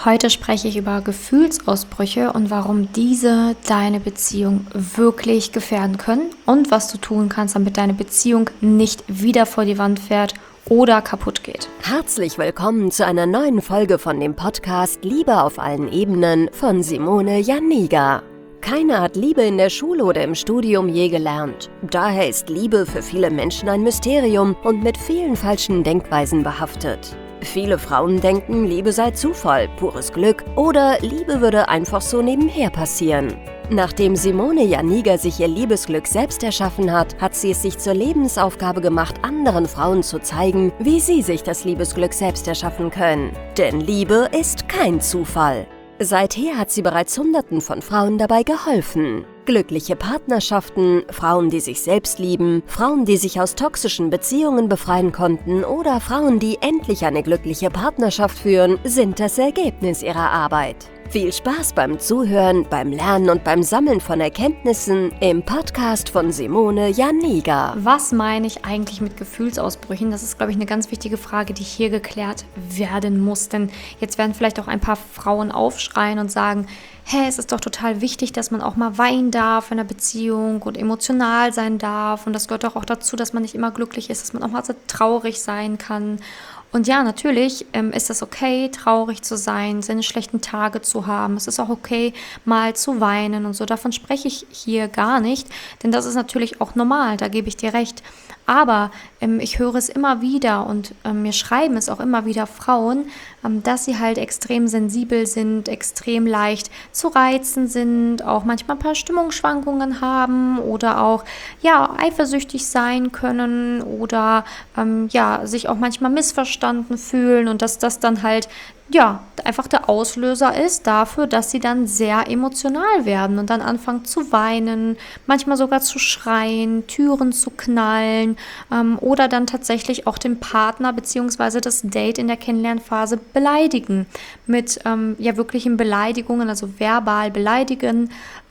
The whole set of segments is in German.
Heute spreche ich über Gefühlsausbrüche und warum diese deine Beziehung wirklich gefährden können und was du tun kannst, damit deine Beziehung nicht wieder vor die Wand fährt oder kaputt geht. Herzlich willkommen zu einer neuen Folge von dem Podcast Liebe auf allen Ebenen von Simone Janiga. Keiner hat Liebe in der Schule oder im Studium je gelernt. Daher ist Liebe für viele Menschen ein Mysterium und mit vielen falschen Denkweisen behaftet. Viele Frauen denken, Liebe sei Zufall, pures Glück oder Liebe würde einfach so nebenher passieren. Nachdem Simone Janiga sich ihr Liebesglück selbst erschaffen hat, hat sie es sich zur Lebensaufgabe gemacht, anderen Frauen zu zeigen, wie sie sich das Liebesglück selbst erschaffen können. Denn Liebe ist kein Zufall. Seither hat sie bereits Hunderten von Frauen dabei geholfen. Glückliche Partnerschaften, Frauen, die sich selbst lieben, Frauen, die sich aus toxischen Beziehungen befreien konnten oder Frauen, die endlich eine glückliche Partnerschaft führen, sind das Ergebnis ihrer Arbeit. Viel Spaß beim Zuhören, beim Lernen und beim Sammeln von Erkenntnissen im Podcast von Simone Janiga. Was meine ich eigentlich mit Gefühlsausbrüchen? Das ist, glaube ich, eine ganz wichtige Frage, die hier geklärt werden muss. Denn jetzt werden vielleicht auch ein paar Frauen aufschreien und sagen, hey, es ist doch total wichtig, dass man auch mal weinen darf in einer Beziehung und emotional sein darf. Und das gehört doch auch dazu, dass man nicht immer glücklich ist, dass man auch mal so traurig sein kann. Und ja, natürlich ist es okay, traurig zu sein, seine schlechten Tage zu haben. Es ist auch okay, mal zu weinen und so. Davon spreche ich hier gar nicht, denn das ist natürlich auch normal, da gebe ich dir recht. Aber ich höre es immer wieder und mir schreiben es auch immer wieder Frauen, dass sie halt extrem sensibel sind, extrem leicht zu reizen sind, auch manchmal ein paar Stimmungsschwankungen haben oder auch eifersüchtig sein können oder sich auch manchmal missverstanden fühlen und dass das dann halt einfach der Auslöser ist dafür, dass sie dann sehr emotional werden und dann anfangen zu weinen, manchmal sogar zu schreien, Türen zu knallen oder dann tatsächlich auch den Partner bzw. das Date in der Kennenlernphase beleidigen. Mit wirklichen Beleidigungen, also verbal beleidigen,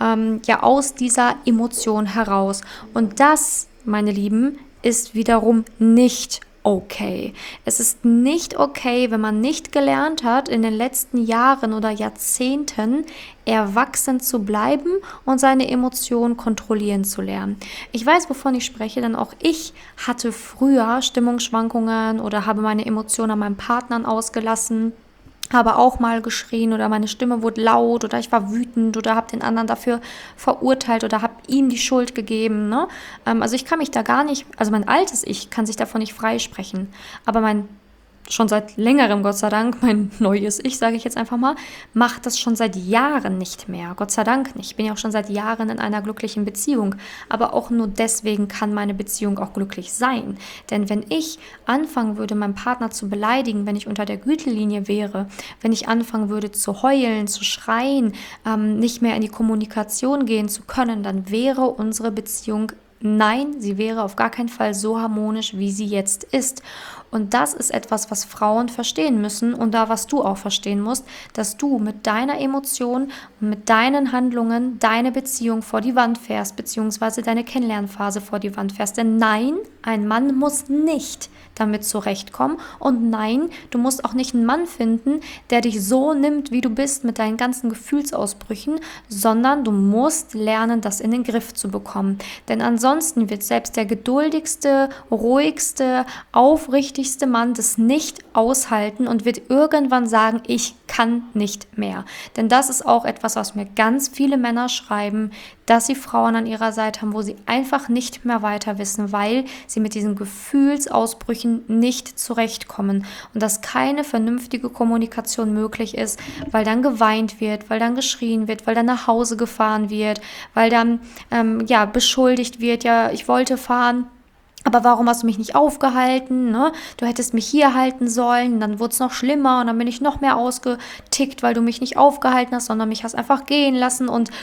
aus dieser Emotion heraus. Und das, meine Lieben, ist wiederum nicht okay. Es ist nicht okay, wenn man nicht gelernt hat, in den letzten Jahren oder Jahrzehnten erwachsen zu bleiben und seine Emotionen kontrollieren zu lernen. Ich weiß, wovon ich spreche, denn auch ich hatte früher Stimmungsschwankungen oder habe meine Emotionen an meinem Partner ausgelassen, habe auch mal geschrien oder meine Stimme wurde laut oder ich war wütend oder habe den anderen dafür verurteilt oder habe ihm die Schuld gegeben. Ne? Also ich kann mich da gar nicht, also mein altes Ich kann sich davon nicht freisprechen, aber mein schon seit längerem, Gott sei Dank, mein neues Ich, sage ich jetzt einfach mal, macht das schon seit Jahren nicht mehr. Gott sei Dank nicht. Ich bin ja auch schon seit Jahren in einer glücklichen Beziehung. Aber auch nur deswegen kann meine Beziehung auch glücklich sein. Denn wenn ich anfangen würde, meinen Partner zu beleidigen, wenn ich unter der Gürtellinie wäre, wenn ich anfangen würde zu heulen, zu schreien, nicht mehr in die Kommunikation gehen zu können, dann wäre unsere Beziehung nein, sie wäre auf gar keinen Fall so harmonisch, wie sie jetzt ist. Und das ist etwas, was Frauen verstehen müssen und da, was du auch verstehen musst, dass du mit deiner Emotion und mit deinen Handlungen deine Beziehung vor die Wand fährst, beziehungsweise deine Kennenlernphase vor die Wand fährst. Denn nein, ein Mann muss nicht damit zurechtkommen und nein, du musst auch nicht einen Mann finden, der dich so nimmt, wie du bist, mit deinen ganzen Gefühlsausbrüchen, sondern du musst lernen, das in den Griff zu bekommen. Denn ansonsten wird selbst der geduldigste, ruhigste, aufrichtigste Mann das nicht aushalten und wird irgendwann sagen, ich kann nicht mehr. Denn das ist auch etwas, was mir ganz viele Männer schreiben, dass sie Frauen an ihrer Seite haben, wo sie einfach nicht mehr weiter wissen, weil sie mit diesen Gefühlsausbrüchen nicht zurechtkommen und dass keine vernünftige Kommunikation möglich ist, weil dann geweint wird, weil dann geschrien wird, weil dann nach Hause gefahren wird, weil dann beschuldigt wird, ja, ich wollte fahren, aber warum hast du mich nicht aufgehalten? Ne? Du hättest mich hier halten sollen, dann wurde es noch schlimmer und dann bin ich noch mehr ausgetickt, weil du mich nicht aufgehalten hast, sondern mich hast einfach gehen lassen und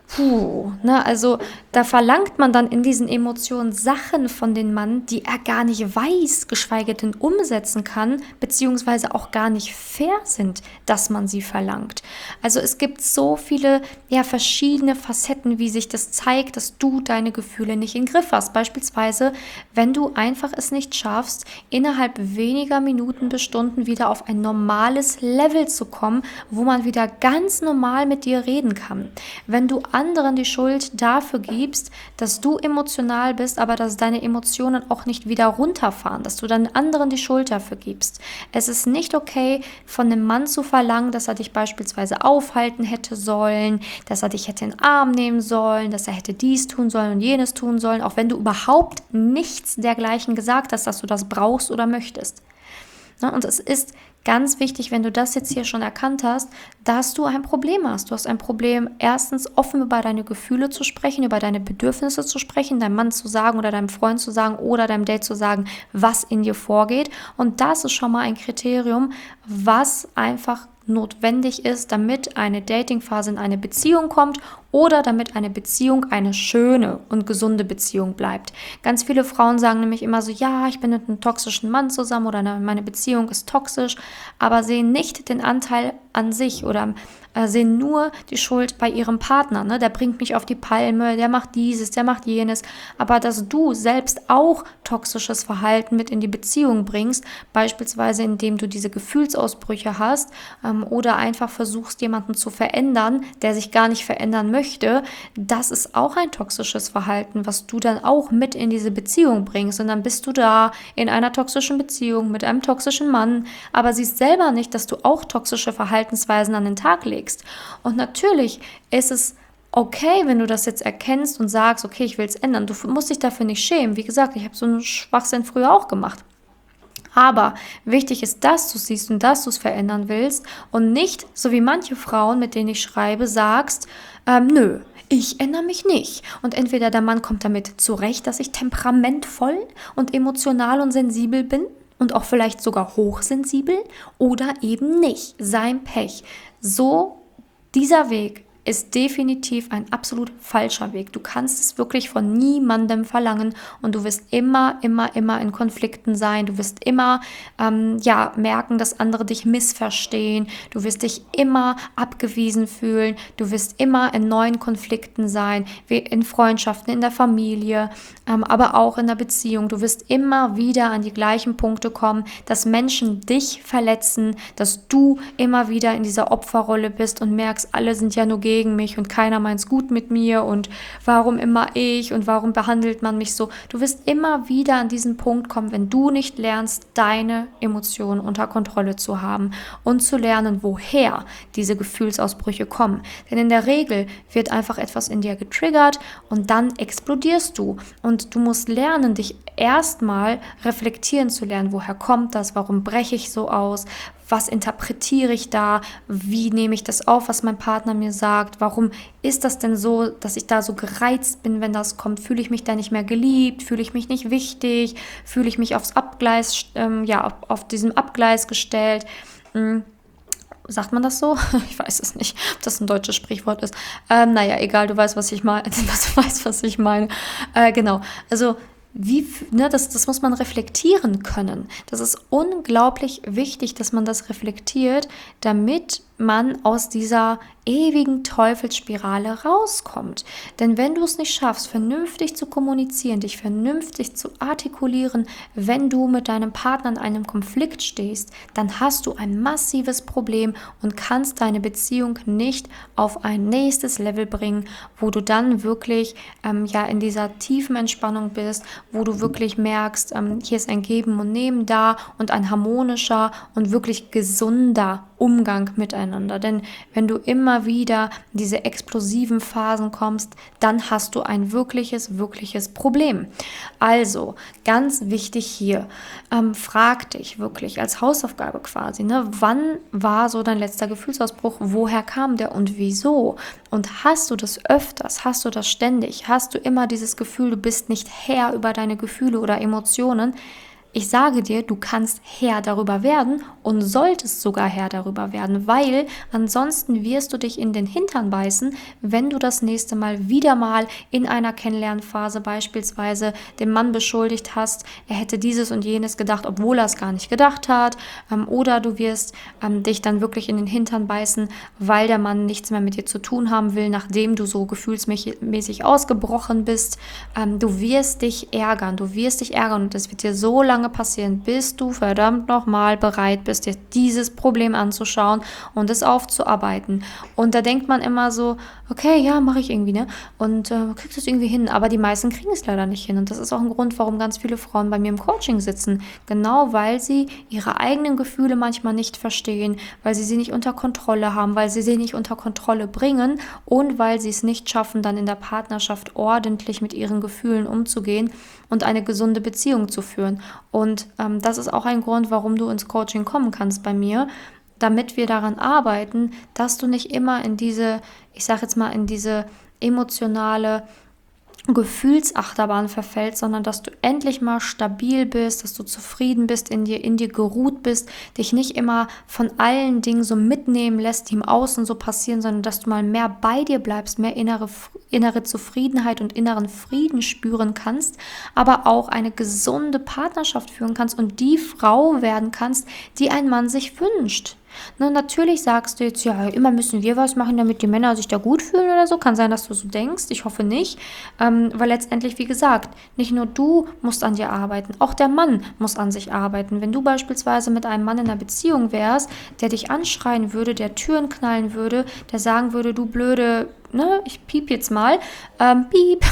Also da verlangt man dann in diesen Emotionen Sachen von dem Mann, die er gar nicht weiß, geschweige denn umsetzen kann, beziehungsweise auch gar nicht fair sind, dass man sie verlangt. Also es gibt so viele verschiedene Facetten, wie sich das zeigt, dass du deine Gefühle nicht in den Griff hast. Beispielsweise, wenn du einfach es nicht schaffst, innerhalb weniger Minuten bis Stunden wieder auf ein normales Level zu kommen, wo man wieder ganz normal mit dir reden kann. Wenn du anderen die Schuld dafür gibst, dass du emotional bist, aber dass deine Emotionen auch nicht wieder runterfahren, dass du dann anderen die Schuld dafür gibst. Es ist nicht okay, von einem Mann zu verlangen, dass er dich beispielsweise aufhalten hätte sollen, dass er dich hätte in den Arm nehmen sollen, dass er hätte dies tun sollen und jenes tun sollen, auch wenn du überhaupt nichts dergleichen gesagt hast, dass du das brauchst oder möchtest. Und es ist ganz wichtig, wenn du das jetzt hier schon erkannt hast, dass du ein Problem hast. Du hast ein Problem, erstens offen über deine Gefühle zu sprechen, über deine Bedürfnisse zu sprechen, deinem Mann zu sagen oder deinem Freund zu sagen oder deinem Date zu sagen, was in dir vorgeht. Und das ist schon mal ein Kriterium, was einfach notwendig ist, damit eine Datingphase in eine Beziehung kommt oder damit eine Beziehung eine schöne und gesunde Beziehung bleibt. Ganz viele Frauen sagen nämlich immer so, ja, ich bin mit einem toxischen Mann zusammen oder meine Beziehung ist toxisch, aber sehen nicht den Anteil an sich oder sehen nur die Schuld bei ihrem Partner. Der bringt mich auf die Palme, der macht dieses, der macht jenes. Aber dass du selbst auch toxisches Verhalten mit in die Beziehung bringst, beispielsweise indem du diese Gefühlsausbrüche hast oder einfach versuchst, jemanden zu verändern, der sich gar nicht verändern möchte, das ist auch ein toxisches Verhalten, was du dann auch mit in diese Beziehung bringst. Und dann bist du da in einer toxischen Beziehung mit einem toxischen Mann, aber siehst selber nicht, dass du auch toxische Verhaltensweisen an den Tag legst. Und natürlich ist es okay, wenn du das jetzt erkennst und sagst, okay, ich will es ändern. Du musst dich dafür nicht schämen. Wie gesagt, ich habe so einen Schwachsinn früher auch gemacht. Aber wichtig ist, dass du es siehst und dass du es verändern willst und nicht, so wie manche Frauen, mit denen ich schreibe, sagst, nö, ich ändere mich nicht. Und entweder der Mann kommt damit zurecht, dass ich temperamentvoll und emotional und sensibel bin und auch vielleicht sogar hochsensibel oder eben nicht. Sein Pech. So, dieser Weg ist definitiv ein absolut falscher Weg. Du kannst es wirklich von niemandem verlangen und du wirst immer in Konflikten sein. Du wirst immer merken, dass andere dich missverstehen. Du wirst dich immer abgewiesen fühlen. Du wirst immer in neuen Konflikten sein, wie in Freundschaften, in der Familie, aber auch in der Beziehung. Du wirst immer wieder an die gleichen Punkte kommen, dass Menschen dich verletzen, dass du immer wieder in dieser Opferrolle bist und merkst, alle sind ja nur gegen mich und keiner meint's gut mit mir und warum immer ich und warum behandelt man mich so. Du wirst immer wieder an diesen Punkt kommen, wenn du nicht lernst, deine Emotionen unter Kontrolle zu haben und zu lernen, woher diese Gefühlsausbrüche kommen. Denn in der Regel wird einfach etwas in dir getriggert und dann explodierst du. Und du musst lernen, dich erstmal reflektieren zu lernen, woher kommt das, warum breche ich so aus, was interpretiere ich da, wie nehme ich das auf, was mein Partner mir sagt, warum ist das denn so, dass ich da so gereizt bin, wenn das kommt, fühle ich mich da nicht mehr geliebt, fühle ich mich nicht wichtig, fühle ich mich aufs Abgleis, auf diesem Abgleis gestellt. Sagt man das so? Ich weiß es nicht, ob das ein deutsches Sprichwort ist. Egal, du weißt, was ich meine. Genau, also das muss man reflektieren können. Das ist unglaublich wichtig, dass man das reflektiert, damit man aus dieser ewigen Teufelsspirale rauskommt. Denn wenn du es nicht schaffst, vernünftig zu kommunizieren, dich vernünftig zu artikulieren, wenn du mit deinem Partner in einem Konflikt stehst, dann hast du ein massives Problem und kannst deine Beziehung nicht auf ein nächstes Level bringen, wo du dann wirklich in dieser tiefen Entspannung bist, wo du wirklich merkst, hier ist ein Geben und Nehmen da und ein harmonischer und wirklich gesunder Umgang miteinander. Denn wenn du immer wieder in diese explosiven Phasen kommst, dann hast du ein wirkliches Problem. Also, ganz wichtig hier, frag dich wirklich als Hausaufgabe quasi, wann war so dein letzter Gefühlsausbruch, woher kam der und wieso? Und hast du das öfters, hast du das ständig, hast du immer dieses Gefühl, du bist nicht Herr über deine Gefühle oder Emotionen, ich sage dir, du kannst Herr darüber werden und solltest sogar Herr darüber werden, weil ansonsten wirst du dich in den Hintern beißen, wenn du das nächste Mal wieder mal in einer Kennenlernphase beispielsweise den Mann beschuldigt hast, er hätte dieses und jenes gedacht, obwohl er es gar nicht gedacht hat, oder du wirst dich dann wirklich in den Hintern beißen, weil der Mann nichts mehr mit dir zu tun haben will, nachdem du so gefühlsmäßig ausgebrochen bist. Du wirst dich ärgern und das wird dir so lange passieren, bis du verdammt nochmal bereit bist, dir dieses Problem anzuschauen und es aufzuarbeiten. Und da denkt man immer so, okay, ja, mache ich irgendwie, ne? Und kriegst es irgendwie hin, aber die meisten kriegen es leider nicht hin. Und das ist auch ein Grund, warum ganz viele Frauen bei mir im Coaching sitzen. Genau, weil sie ihre eigenen Gefühle manchmal nicht verstehen, weil sie nicht unter Kontrolle haben, weil sie nicht unter Kontrolle bringen und weil sie es nicht schaffen, dann in der Partnerschaft ordentlich mit ihren Gefühlen umzugehen und eine gesunde Beziehung zu führen. Und das ist auch ein Grund, warum du ins Coaching kommen kannst bei mir, damit wir daran arbeiten, dass du nicht immer in diese, ich sage jetzt mal, in diese emotionale Gefühlsachterbahn verfällst, sondern dass du endlich mal stabil bist, dass du zufrieden bist, in dir geruht bist, dich nicht immer von allen Dingen so mitnehmen lässt, die im Außen so passieren, sondern dass du mal mehr bei dir bleibst, mehr innere Zufriedenheit und inneren Frieden spüren kannst, aber auch eine gesunde Partnerschaft führen kannst und die Frau werden kannst, die ein Mann sich wünscht. Na, natürlich sagst du jetzt, ja, immer müssen wir was machen, damit die Männer sich da gut fühlen oder so. Kann sein, dass du so denkst. Ich hoffe nicht. Weil letztendlich, wie gesagt, nicht nur du musst an dir arbeiten, auch der Mann muss an sich arbeiten. Wenn du beispielsweise mit einem Mann in einer Beziehung wärst, der dich anschreien würde, der Türen knallen würde, der sagen würde, du blöde, ne, ich piep jetzt mal, piep,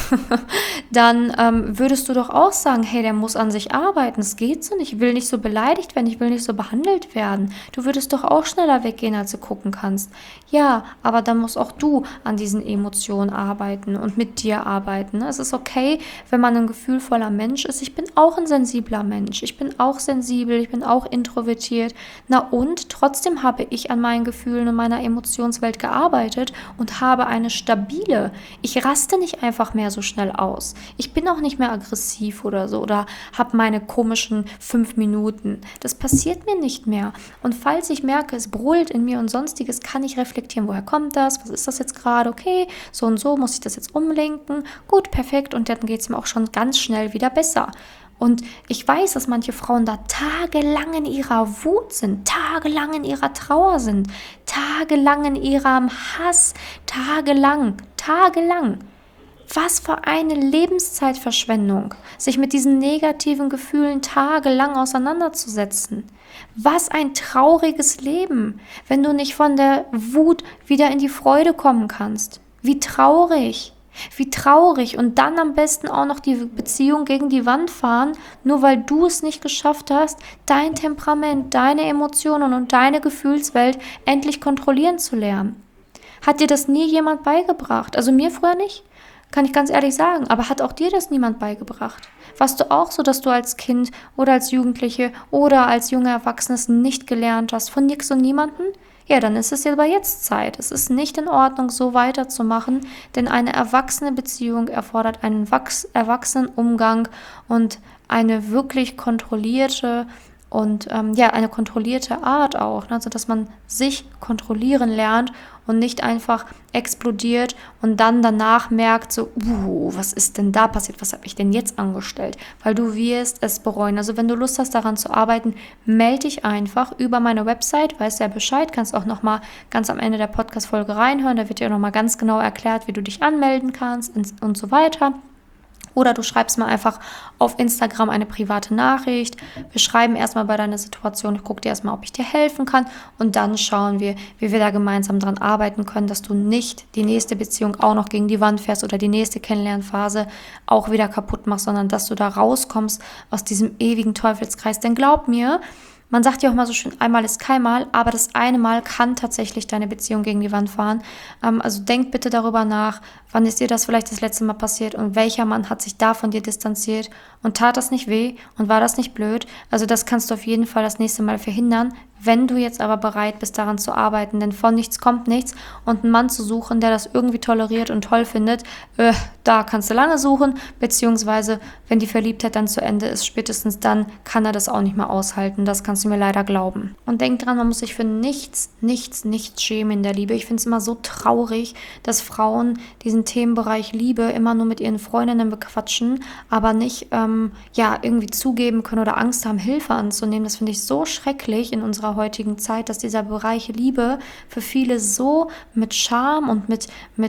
dann würdest du doch auch sagen, hey, der muss an sich arbeiten, es geht so nicht, ich will nicht so beleidigt werden, ich will nicht so behandelt werden. Du würdest doch auch schneller weggehen, als du gucken kannst. Ja, aber dann musst auch du an diesen Emotionen arbeiten und mit dir arbeiten. Es ist okay, wenn man ein gefühlvoller Mensch ist. Ich bin auch ein sensibler Mensch, ich bin auch sensibel, ich bin auch introvertiert. Na und trotzdem habe ich an meinen Gefühlen und meiner Emotionswelt gearbeitet und habe eine stabile. Ich raste nicht einfach mehr so schnell aus. Ich bin auch nicht mehr aggressiv oder so oder habe meine komischen 5 Minuten. Das passiert mir nicht mehr. Und falls ich merke, es brodelt in mir und sonstiges, kann ich reflektieren, woher kommt das? Was ist das jetzt gerade? Okay, so und so muss ich das jetzt umlenken. Gut, perfekt. Und dann geht es mir auch schon ganz schnell wieder besser. Und ich weiß, dass manche Frauen da tagelang in ihrer Wut sind, tagelang in ihrer Trauer sind, tagelang in ihrem Hass, tagelang. Was für eine Lebenszeitverschwendung, sich mit diesen negativen Gefühlen tagelang auseinanderzusetzen. Was ein trauriges Leben, wenn du nicht von der Wut wieder in die Freude kommen kannst. Wie traurig. Und dann am besten auch noch die Beziehung gegen die Wand fahren, nur weil du es nicht geschafft hast, dein Temperament, deine Emotionen und deine Gefühlswelt endlich kontrollieren zu lernen. Hat dir das nie jemand beigebracht? Also mir früher nicht, kann ich ganz ehrlich sagen, aber hat auch dir das niemand beigebracht? Warst du auch so, dass du als Kind oder als Jugendliche oder als junger Erwachsenes nicht gelernt hast von nix und niemanden? Ja, dann ist es aber jetzt Zeit. Es ist nicht in Ordnung, so weiterzumachen, denn eine erwachsene Beziehung erfordert einen erwachsenen Umgang und eine wirklich kontrollierte und eine kontrollierte Art auch, ne? Also dass man sich kontrollieren lernt und nicht einfach explodiert und dann danach merkt so, was ist denn da passiert, was habe ich denn jetzt angestellt, weil du wirst es bereuen. Also wenn du Lust hast, daran zu arbeiten, melde dich einfach über meine Website, weißt ja Bescheid, kannst auch nochmal ganz am Ende der Podcast-Folge reinhören, da wird dir nochmal ganz genau erklärt, wie du dich anmelden kannst und so weiter. Oder du schreibst mir einfach auf Instagram eine private Nachricht. Wir schreiben erstmal bei deiner Situation, ich gucke dir erstmal, ob ich dir helfen kann und dann schauen wir, wie wir da gemeinsam dran arbeiten können, dass du nicht die nächste Beziehung auch noch gegen die Wand fährst oder die nächste Kennenlernphase auch wieder kaputt machst, sondern dass du da rauskommst aus diesem ewigen Teufelskreis. Denn glaub mir, man sagt ja auch mal so schön, einmal ist kein Mal, aber das eine Mal kann tatsächlich deine Beziehung gegen die Wand fahren. Also denk bitte darüber nach, wann ist dir das vielleicht das letzte Mal passiert und welcher Mann hat sich da von dir distanziert und tat das nicht weh und war das nicht blöd? Also das kannst du auf jeden Fall das nächste Mal verhindern, Wenn du jetzt aber bereit bist, daran zu arbeiten, denn von nichts kommt nichts, und einen Mann zu suchen, der das irgendwie toleriert und toll findet, da kannst du lange suchen, beziehungsweise wenn die Verliebtheit dann zu Ende ist, spätestens dann kann er das auch nicht mehr aushalten. Das kannst du mir leider glauben. Und denk dran, man muss sich für nichts schämen in der Liebe. Ich finde es immer so traurig, dass Frauen diesen Themenbereich Liebe immer nur mit ihren Freundinnen bequatschen, aber nicht irgendwie zugeben können oder Angst haben, Hilfe anzunehmen. Das finde ich so schrecklich in unserer heutigen Zeit, dass dieser Bereich Liebe für viele so mit Scham und mit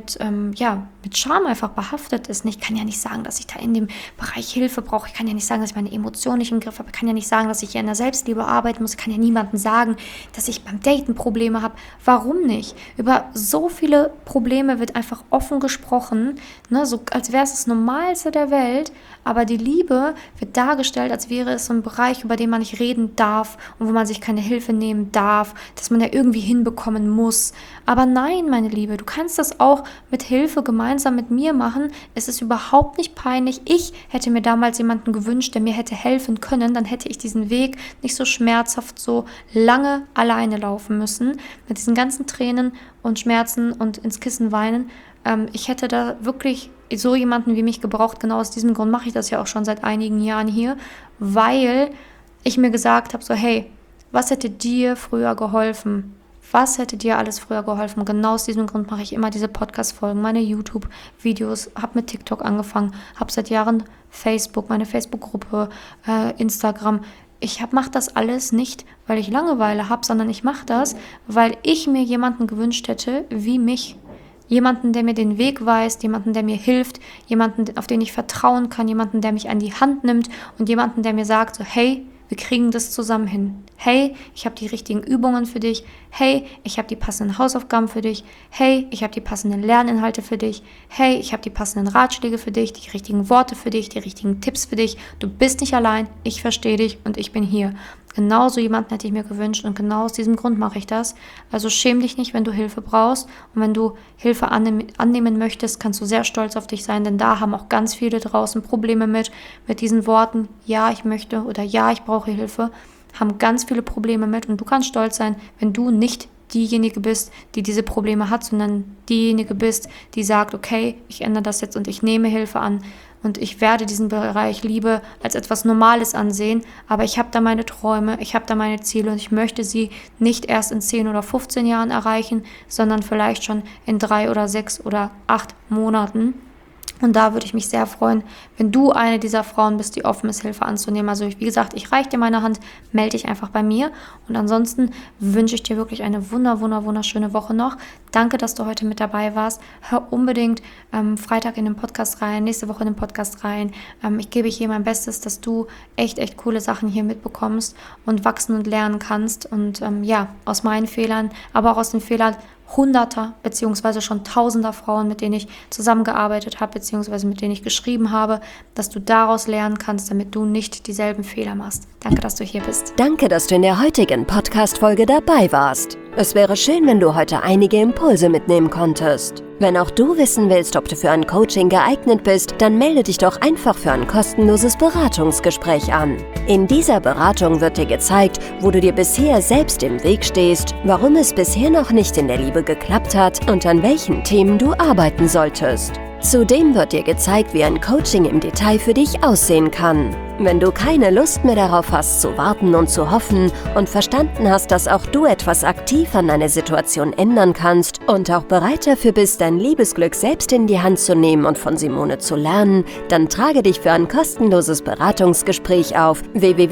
Scham einfach behaftet ist. Ich kann ja nicht sagen, dass ich da in dem Bereich Hilfe brauche. Ich kann ja nicht sagen, dass ich meine Emotionen nicht im Griff habe. Ich kann ja nicht sagen, dass ich hier in der Selbstliebe arbeiten muss. Ich kann ja niemandem sagen, dass ich beim Daten Probleme habe. Warum nicht? Über so viele Probleme wird einfach offen gesprochen, ne? So als wäre es das Normalste der Welt, aber die Liebe wird dargestellt, als wäre es so ein Bereich, über den man nicht reden darf und wo man sich keine Hilfe nehmen darf, dass man ja irgendwie hinbekommen muss. Aber nein, meine Liebe, du kannst das auch mit Hilfe gemeinsam mit mir machen. Es ist überhaupt nicht peinlich. Ich hätte mir damals jemanden gewünscht, der mir hätte helfen können. Dann hätte ich diesen Weg nicht so schmerzhaft, so lange alleine laufen müssen. Mit diesen ganzen Tränen und Schmerzen und ins Kissen weinen. Ich hätte da wirklich so jemanden wie mich gebraucht. Genau aus diesem Grund mache ich das ja auch schon seit einigen Jahren hier, weil ich mir gesagt habe, so hey, was hätte dir früher geholfen? Was hätte dir alles früher geholfen? Genau aus diesem Grund mache ich immer diese Podcast-Folgen, meine YouTube-Videos, habe mit TikTok angefangen, habe seit Jahren Facebook, meine Facebook-Gruppe, Instagram. Ich mache das alles nicht, weil ich Langeweile habe, sondern ich mache das, weil ich mir jemanden gewünscht hätte, wie mich. Jemanden, der mir den Weg weist, jemanden, der mir hilft, jemanden, auf den ich vertrauen kann, jemanden, der mich an die Hand nimmt und jemanden, der mir sagt, so hey, wir kriegen das zusammen hin. Hey, ich habe die richtigen Übungen für dich. Hey, ich habe die passenden Hausaufgaben für dich. Hey, ich habe die passenden Lerninhalte für dich. Hey, ich habe die passenden Ratschläge für dich, die richtigen Worte für dich, die richtigen Tipps für dich. Du bist nicht allein, ich verstehe dich und ich bin hier. Genauso jemanden hätte ich mir gewünscht und genau aus diesem Grund mache ich das. Also schäm dich nicht, wenn du Hilfe brauchst, und wenn du Hilfe annehmen möchtest, kannst du sehr stolz auf dich sein, denn da haben auch ganz viele draußen Probleme mit diesen Worten, ja, ich möchte oder ja, ich brauche Hilfe, haben ganz viele Probleme mit, und du kannst stolz sein, wenn du nicht diejenige bist, die diese Probleme hat, sondern diejenige bist, die sagt, okay, ich ändere das jetzt und ich nehme Hilfe an. Und ich werde diesen Bereich Liebe als etwas Normales ansehen, aber ich habe da meine Träume, ich habe da meine Ziele und ich möchte sie nicht erst in 10 oder 15 Jahren erreichen, sondern vielleicht schon in 3 oder 6 oder 8 Monaten. Und da würde ich mich sehr freuen, wenn du eine dieser Frauen bist, die offen ist, Hilfe anzunehmen. Also wie gesagt, ich reiche dir meine Hand, melde dich einfach bei mir. Und ansonsten wünsche ich dir wirklich eine wunderschöne Woche noch. Danke, dass du heute mit dabei warst. Hör unbedingt Freitag in den Podcast rein, nächste Woche in den Podcast rein. Ich gebe hier mein Bestes, dass du echt coole Sachen hier mitbekommst und wachsen und lernen kannst. Und aus meinen Fehlern, aber auch aus den Fehlern Hunderter beziehungsweise schon Tausender Frauen, mit denen ich zusammengearbeitet habe, beziehungsweise mit denen ich geschrieben habe, dass du daraus lernen kannst, damit du nicht dieselben Fehler machst. Danke, dass du hier bist. Danke, dass du in der heutigen Podcast-Folge dabei warst. Es wäre schön, wenn du heute einige Impulse mitnehmen konntest. Wenn auch du wissen willst, ob du für ein Coaching geeignet bist, dann melde dich doch einfach für ein kostenloses Beratungsgespräch an. In dieser Beratung wird dir gezeigt, wo du dir bisher selbst im Weg stehst, warum es bisher noch nicht in der Liebe geklappt hat und an welchen Themen du arbeiten solltest. Zudem wird dir gezeigt, wie ein Coaching im Detail für dich aussehen kann. Wenn du keine Lust mehr darauf hast, zu warten und zu hoffen und verstanden hast, dass auch du etwas aktiv an deiner Situation ändern kannst und auch bereit dafür bist, dein Liebesglück selbst in die Hand zu nehmen und von Simone zu lernen, dann trage dich für ein kostenloses Beratungsgespräch auf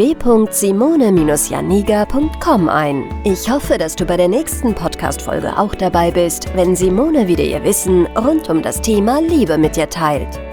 www.simone-janiga.com ein. Ich hoffe, dass du bei der nächsten Podcast-Folge auch dabei bist, wenn Simone wieder ihr Wissen rund um das Thema Liebe mit dir teilt.